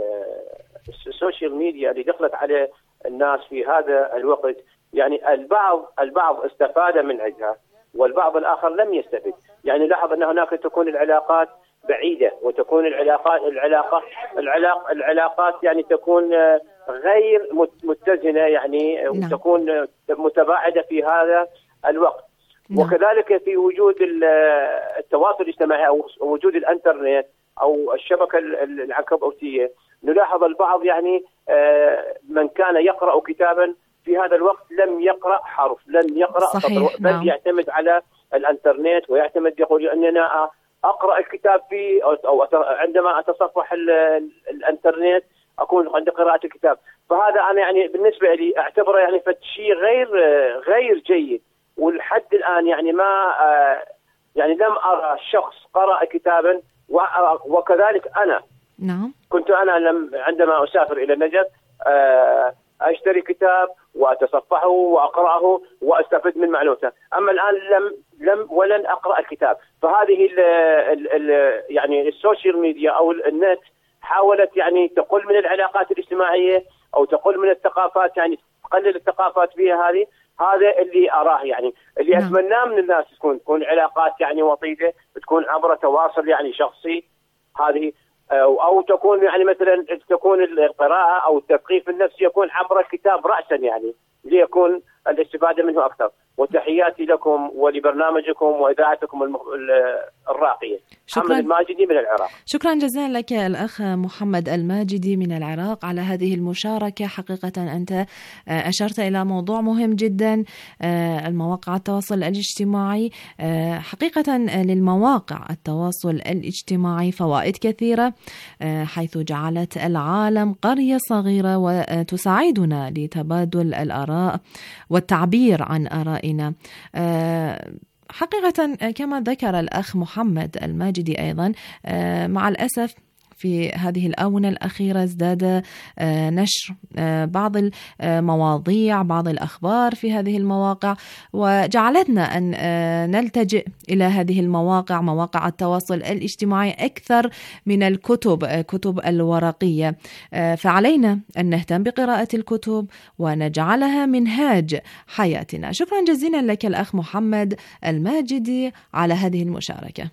السوشيال ميديا اللي دخلت على الناس في هذا الوقت، يعني البعض البعض استفاد من عندها والبعض الآخر لم يستفد. يعني لاحظ أن هناك تكون العلاقات بعيدة، وتكون العلاقات العلاقات العلاق العلاقات يعني تكون غير متزنة، يعني نعم. تكون متباعدة في هذا الوقت. نعم. وكذلك في وجود التواصل الاجتماعي أو وجود الانترنت أو الشبكة العنكبوتية، نلاحظ البعض يعني من كان يقرأ كتابا في هذا الوقت لم يقرأ حرف، لم يقرأ صحيح. بل نعم. يعتمد على الانترنت، ويعتمد يقول أننا أقرأ الكتاب فيه أو عندما أتصفح الانترنت أكون عند قراءة الكتاب. فهذا أنا يعني بالنسبة لي أعتبره يعني شيء غير غير جيد، والحد الآن يعني ما يعني لم أرى شخص قرأ كتابا. وكذلك أنا نعم كنت أنا لم عندما أسافر إلى النجف أشتري كتاب وأتصفحه وأقرأه وأستفد من معلوماته. أما الآن لم لم ولن أقرأ الكتاب. فهذه ال ال ال يعني السوشيال ميديا أو النت حاولت يعني تقل من العلاقات الاجتماعية أو تقل من الثقافات، يعني تقلل الثقافات فيها. هذه هذا اللي أراه، يعني اللي نعم. أتمناه من الناس تكون تكون علاقات يعني وطيدة، تكون عبر تواصل يعني شخصي، هذه أو, أو تكون يعني مثلا تكون القراءة أو التثقيف النفسي يكون عبر الكتاب رأسا، يعني ليكون الاستفادة منه أكثر. وتحياتي لكم ولبرنامجكم وإذاعتكم الراقية. شكرا. محمد الماجدي من العراق. شكرا جزيلا لك الأخ محمد الماجدي من العراق على هذه المشاركة. حقيقة أنت أشرت إلى موضوع مهم جدا، المواقع التواصل الاجتماعي. حقيقة للمواقع التواصل الاجتماعي فوائد كثيرة، حيث جعلت العالم قرية صغيرة وتساعدنا لتبادل الآراء والتعبير عن آرائنا. حقيقة كما ذكر الأخ محمد الماجدي أيضا، مع الأسف في هذه الآونة الأخيرة ازداد نشر بعض المواضيع، بعض الأخبار في هذه المواقع، وجعلتنا أن نلتجئ إلى هذه المواقع، مواقع التواصل الاجتماعي، أكثر من الكتب كتب الورقية. فعلينا أن نهتم بقراءة الكتب ونجعلها منهاج حياتنا. شكرا جزيلا لك الأخ محمد الماجدي على هذه المشاركة.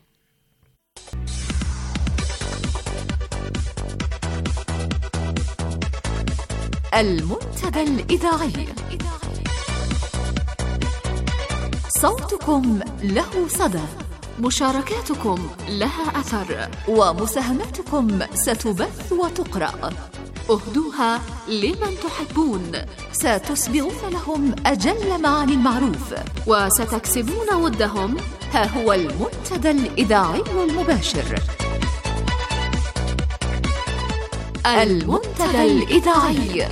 المنتدى الإذاعي، صوتكم له صدى. مشاركاتكم لها أثر، ومساهماتكم ستبث وتقرأ. أهدوها لمن تحبون، ستسبغون لهم أجل معاني المعروف، وستكسبون ودهم. ها هو المنتدى الإذاعي المباشر. المنتدى الإذاعي.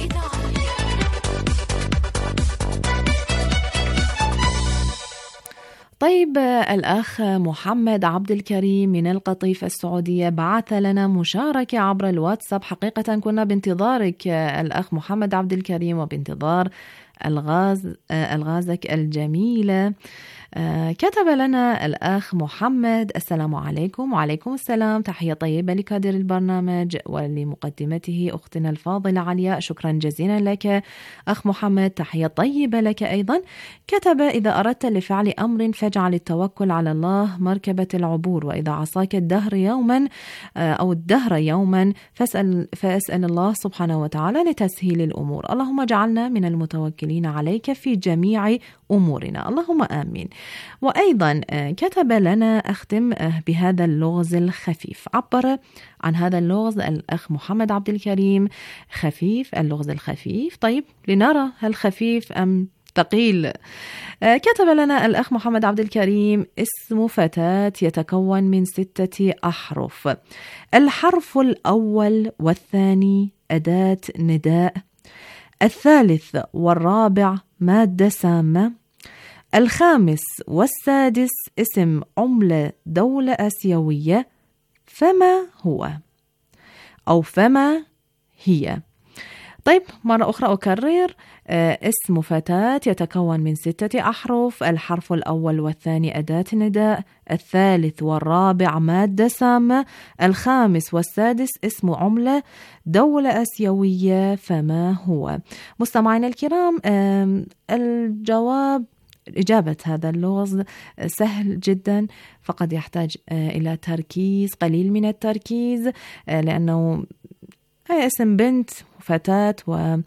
طيب، الأخ محمد عبد الكريم من القطيف السعودية بعث لنا مشاركة عبر الواتساب. حقيقة كنا بانتظارك الأخ محمد عبد الكريم، وبانتظار الغاز الغازك الجميلة. كتب لنا الأخ محمد: السلام عليكم. وعليكم السلام، تحية طيبة لكادر البرنامج ولمقدمته أختنا الفاضلة علياء. شكرا جزيلا لك أخ محمد، تحية طيبة لك أيضا. كتب: إذا أردت لفعل أمر فاجعل التوكل على الله مركبة العبور، وإذا عصاك الدهر يوما أو الدهر يوما فاسأل, فاسأل الله سبحانه وتعالى لتسهيل الأمور. اللهم اجعلنا من المتوكلين عليك في جميع أمورنا، اللهم آمين. وأيضا كتب لنا: أختم بهذا اللغز الخفيف. عبر عن هذا اللغز الأخ محمد عبد الكريم: خفيف، اللغز الخفيف. طيب، لنرى هل خفيف أم ثقيل. كتب لنا الأخ محمد عبد الكريم: اسم فتاة يتكون من ستة أحرف. الحرف الأول والثاني أداة نداء، الثالث والرابع مادة سامة، الخامس والسادس اسم عملة دولة آسيوية. فما هو أو فما هي؟ طيب، مرة أخرى أكرر: اسم فتاة يتكون من ستة أحرف، الحرف الأول والثاني أداة نداء، الثالث والرابع مادة سامة، الخامس والسادس اسم عملة دولة آسيوية. فما هو؟ مستمعينا الكرام، الجواب إجابة هذا اللغز سهل جدا، فقد يحتاج إلى تركيز، قليل من التركيز، لأنه أي اسم بنت وفتاة و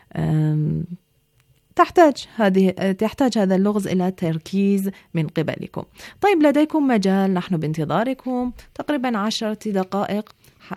تحتاج هذه تحتاج هذا اللغز إلى تركيز من قبلكم. طيب، لديكم مجال، نحن بانتظاركم تقريبا عشرة دقائق.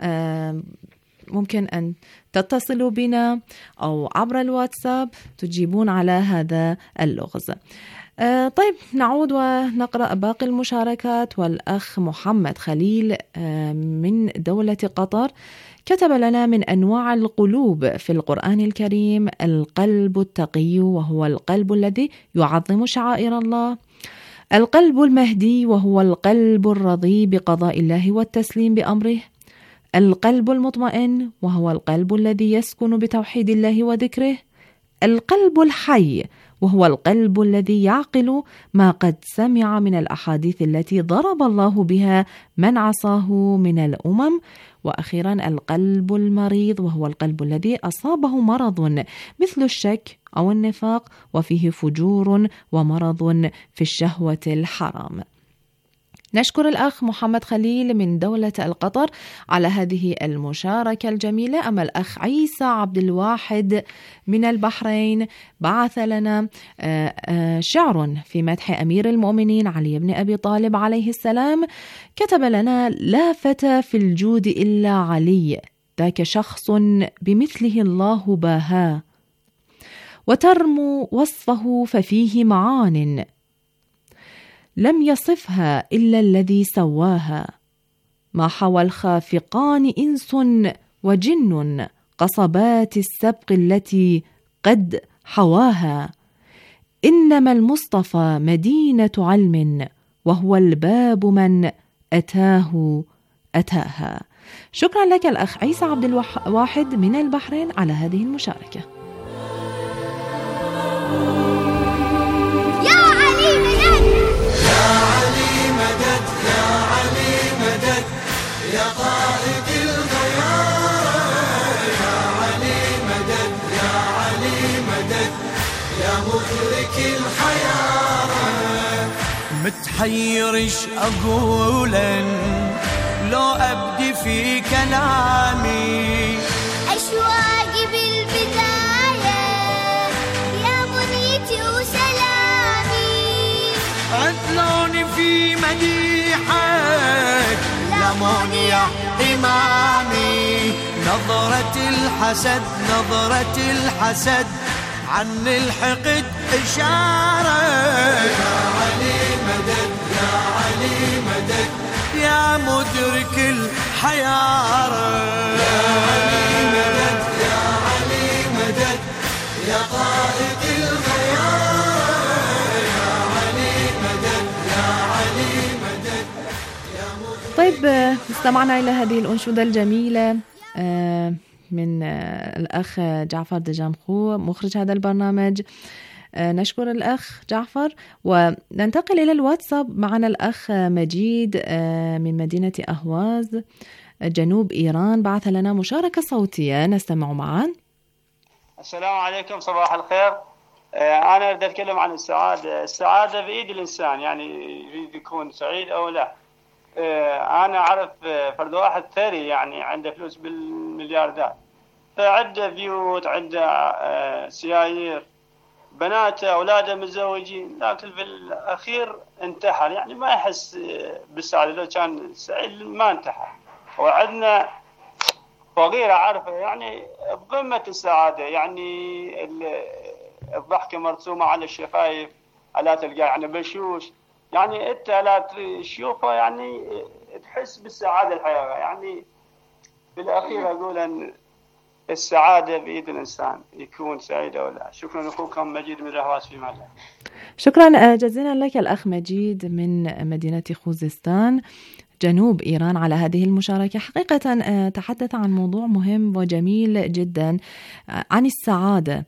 ممكن أن تتصلوا بنا أو عبر الواتساب تجيبون على هذا اللغز. طيب، نعود ونقرأ باقي المشاركات. والأخ محمد خليل من دولة قطر كتب لنا: من أنواع القلوب في القرآن الكريم القلب التقي، وهو القلب الذي يعظم شعائر الله، القلب المهدي، وهو القلب الرضي بقضاء الله والتسليم بأمره، القلب المطمئن، وهو القلب الذي يسكن بتوحيد الله وذكره، القلب الحي، وهو القلب الذي يعقل ما قد سمع من الأحاديث التي ضرب الله بها من عصاه من الأمم، وأخيرا القلب المريض، وهو القلب الذي أصابه مرض مثل الشك أو النفاق، وفيه فجور ومرض في الشهوة الحرام. نشكر الأخ محمد خليل من دولة القطر على هذه المشاركة الجميلة. أما الأخ عيسى عبد الواحد من البحرين بعث لنا شعر في مدح أمير المؤمنين علي بن أبي طالب عليه السلام. كتب لنا: لا فتى في الجود إلا علي، ذاك شخص بمثله الله باها، وترمو وصفه ففيه معان لم يصفها إلا الذي سواها، ما حوى الخافقان إنس وجن قصبات السبق التي قد حواها، إنما المصطفى مدينة علم، وهو الباب من أتاه أتاها. شكرا لك الأخ عيسى عبد الواحد من البحرين على هذه المشاركة. يا قائد الخيار، يا علي مدد، يا علي مدد، يا مخرج الحياة. متحير ايش اقولا لو ابدي في كلامي، اشواقي بالبداية يا بنيتي وسلامي، عدلوني في مديحك لمون يا إمامي. نظرة الحسد نظرة الحسد عن الحقد إشارة. يا علي مدد يا علي مدد يا مدرك الحيارة. يا علي مدد يا علي مدد يا طائق الخيار. يا علي مدد يا علي مدد يا مدرك. طيب استمعنا إلى هذه الأنشودة الجميلة من الأخ جعفر دجانخو مخرج هذا البرنامج. نشكر الأخ جعفر وننتقل إلى الواتساب. معنا الأخ مجيد من مدينة أهواز جنوب إيران، بعث لنا مشاركة صوتية نستمع معا. السلام عليكم، صباح الخير. أنا أريد أتكلم عن السعادة. السعادة بإيد الإنسان، يعني يريد يكون سعيد أو لا. أنا أعرف فرد واحد ثري، يعني عنده فلوس بالملياردات، فعنده بيوت، عنده سيايير، بناته أولاده متزوجين، لكن في الأخير انتحر، يعني ما يحس بالسعادة. لو كان سعيد ما انتحر. وعندنا فقير أعرفه يعني بقمة السعادة، يعني الضحكة مرسومة على الشفايف، ألا تلقى يعني بشوش، يعني أنت لا تشوفه يعني تحس بالسعادة الحياة. يعني في الأخير أقول أن السعادة بيد الإنسان، يكون سعيد أو لا. شكرا أخوكم مجيد من الأهواز في مالك. شكرا جزيلا لك الأخ مجيد من مدينة خوزستان جنوب إيران على هذه المشاركة. حقيقة تحدث عن موضوع مهم وجميل جدا عن السعادة.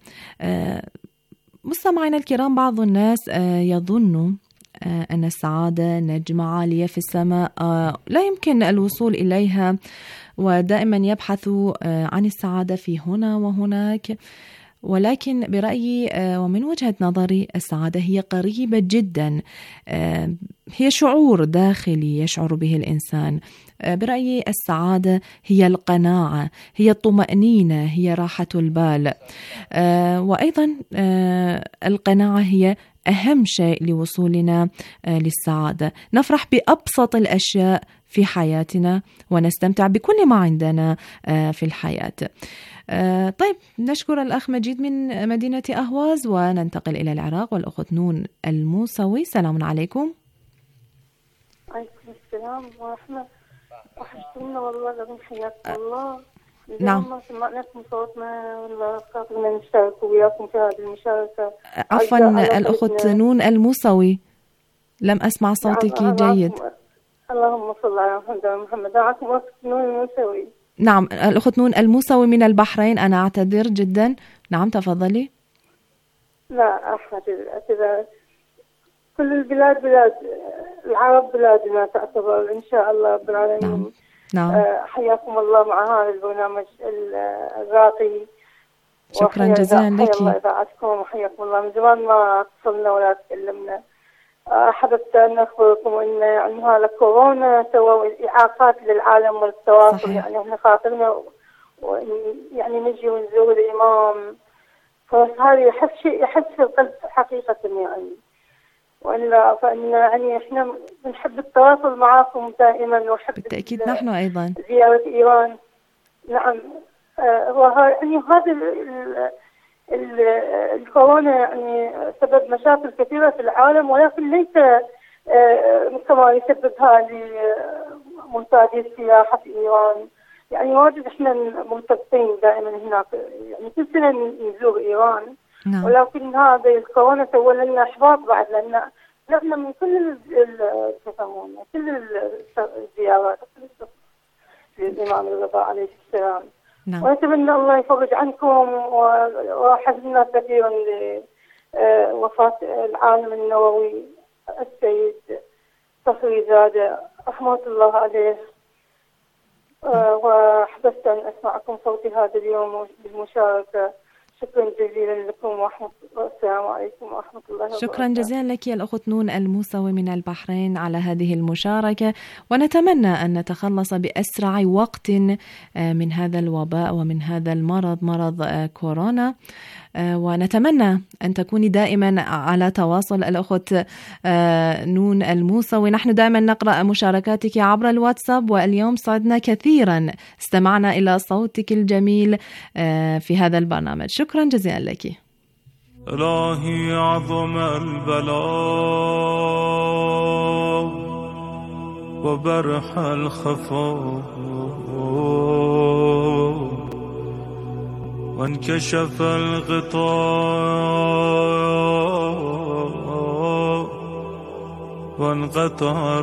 مستمعينا الكرام، بعض الناس يظن أن السعادة نجمة عالية في السماء لا يمكن الوصول إليها، ودائما يبحثوا عن السعادة في هنا وهناك. ولكن برأيي ومن وجهة نظري السعادة هي قريبة جدا، هي شعور داخلي يشعر به الإنسان. برأيي السعادة هي القناعة، هي الطمأنينة، هي راحة البال، وأيضا القناعة هي أهم شيء لوصولنا للسعادة. نفرح بأبسط الأشياء في حياتنا ونستمتع بكل ما عندنا في الحياة. طيب نشكر الأخ مجيد من مدينة أهواز وننتقل إلى العراق والأخت نون الموسوي. سلام عليكم. عليكم السلام ورحمة. وحشتونا والله، لكم حياكم الله. نعم. ما سمعناكم صوتنا ولا خاطرنا نشارك وياكم في هذه المشاركة. عفوا الأخت نون الموسوي، لم أسمع صوتك جيد. اللهم صل على محمد. معكم أخت نون الموسوي. نعم الأخت نون الموسوي من البحرين. أنا أعتذر جدا. نعم تفضلي. لا أحد اعتذار. كل البلاد بلاد العرب بلادنا تعتبر إن شاء الله رب العالمين. نعم. نعم. حياكم الله مع هذا البرنامج الراقي. شكرا جزيلا لك. حيا الله إذاعتكم وحياكم الله. من زمان ما اتصلنا ولا تكلمنا. حببت أن أخبركم أن يعني هذا كورونا سوى إعاقات للعالم والتواصل. صحيح. يعني إحنا خاطرنا يعني نجي ونزور الإمام، فهذا يحس شيء يحس في القلب حقيقة يعني. وإلا فإن يعني إحنا بنحب التواصل معكم دائما، وحب بالتأكيد نحن أيضا زيارة إيران. نعم. آه وهذا يعني هذا الكورونا يعني سبب مشاكل كثيرة في العالم، ولكن ليس آه كما يسببها لمنتجي السياحة في إيران. يعني واجد إحنا مرتبطين دائما هناك، يعني كل سنة نزور إيران. نعم. ولكن هذا الكورونا سوى لنا إحباط بعد، لأن نحن من كل كل الزيارات للإمام الرضا عليه السلام. نعم. ونتمنى الله يفرج عنكم، وحزننا كثيرا لوفاة العالم النووي السيد صفري زادة رحمة الله عليه. وحبست أن أسمعكم صوتي هذا اليوم بالمشاركة. شكرا جزيلا لكم ورحمة الله. السلام عليكم ورحمة الله وبركاته. شكرا جزيلا لك يا الأخت نون الموسوي من البحرين على هذه المشاركة، ونتمنى أن نتخلص بأسرع وقت من هذا الوباء ومن هذا المرض، مرض كورونا، ونتمنى أن تكوني دائما على تواصل الأخت نون الموسوي. نحن دائما نقرأ مشاركاتك عبر الواتساب، واليوم سعدنا كثيرا استمعنا إلى صوتك الجميل في هذا البرنامج. شكرا جزيلا لك. إلهي عظم البلاء وبرح الخفاء وانكشف الغطاء وانقطع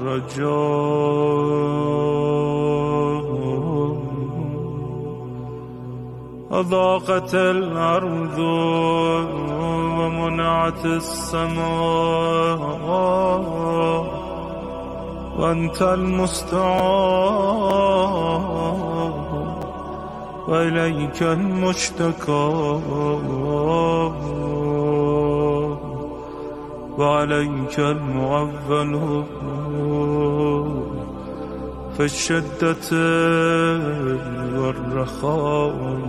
الرجاء أضاقت الأرض ومنعت السماء وأنت المستعان وإليك المشتكى وعليك المعول في الشدة والرخاء.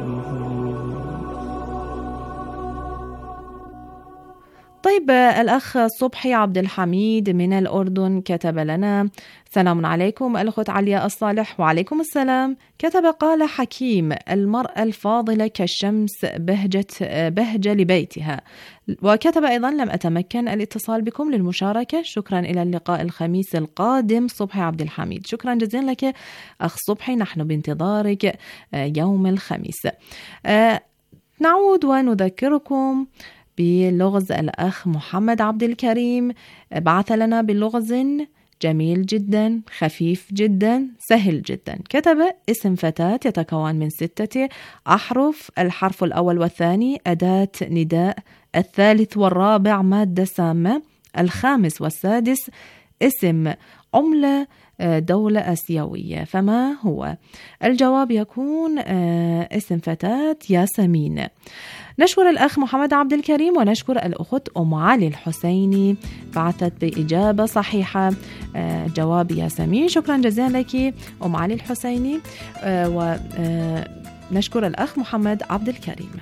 طيب الأخ صبحي عبد الحميد من الأردن كتب لنا: سلام عليكم الأخت عليا الصالح. وعليكم السلام. كتب: قال حكيم: المرأة الفاضلة كالشمس بهجة بهجة لبيتها. وكتب أيضا: لم أتمكن الاتصال بكم للمشاركة، شكرا، إلى اللقاء الخميس القادم. صبحي عبد الحميد، شكرا جزيلا لك أخ صبحي، نحن بانتظارك يوم الخميس. نعود ونذكركم بلغز الأخ محمد عبد الكريم، بعث لنا بلغز جميل جدا، خفيف جدا، سهل جدا. كتب: اسم فتاة يتكون من ستة أحرف، الحرف الأول والثاني أداة نداء، الثالث والرابع مادة سامة، الخامس والسادس اسم عملة دولة آسيوية. فما هو؟ الجواب يكون اسم فتاة ياسمين. نشكر الأخ محمد عبد الكريم، ونشكر الأخت أم علي الحسيني، بعثت بإجابة صحيحة، جواب ياسمين. شكرا جزيلا لك أم علي الحسيني، ونشكر الأخ محمد عبد الكريم.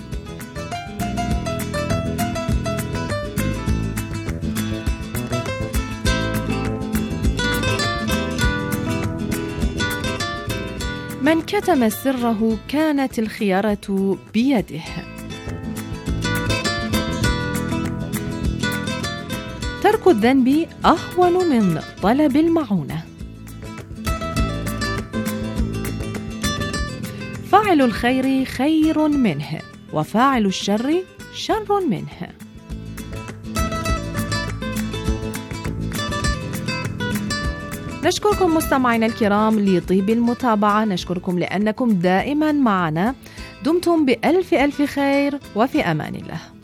من كتم سره كانت الخيارة بيده. ترك الذنب أهون من طلب المعونة. فاعل الخير خير منه، وفاعل الشر شر منه. نشكركم مستمعينا الكرام لطيب المتابعة، نشكركم لأنكم دائما معنا. دمتم بألف ألف خير، وفي أمان الله.